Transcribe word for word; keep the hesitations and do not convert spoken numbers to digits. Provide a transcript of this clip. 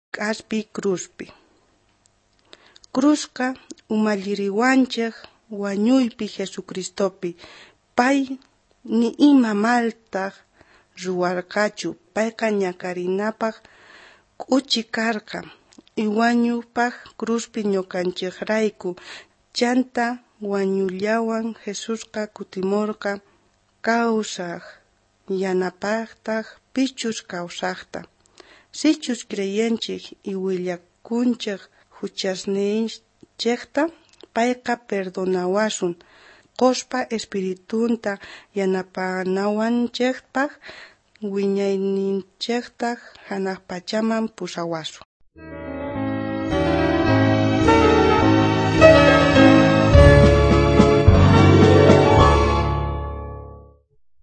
k'aspi cruzpi. Cruzka umalliriwanchik wañuypi Jesucristopi. Pay ni ima maltaq ruwarqachu. Payqa ñakarinapaq k'uchi karqa. Iwañupaq cruzpi ñukanchikrayku. Chanta wañullawan Jesusqa kutimurqa kawsaq yanapaqtaq pichus kawsaqta. Sichus creyenchik y willakunchik huchasninchikta payqa perdonawasun. Quspa espiritunta yanapanawanchikpaq wiñayninchikta hanaq pachaman pusawasun.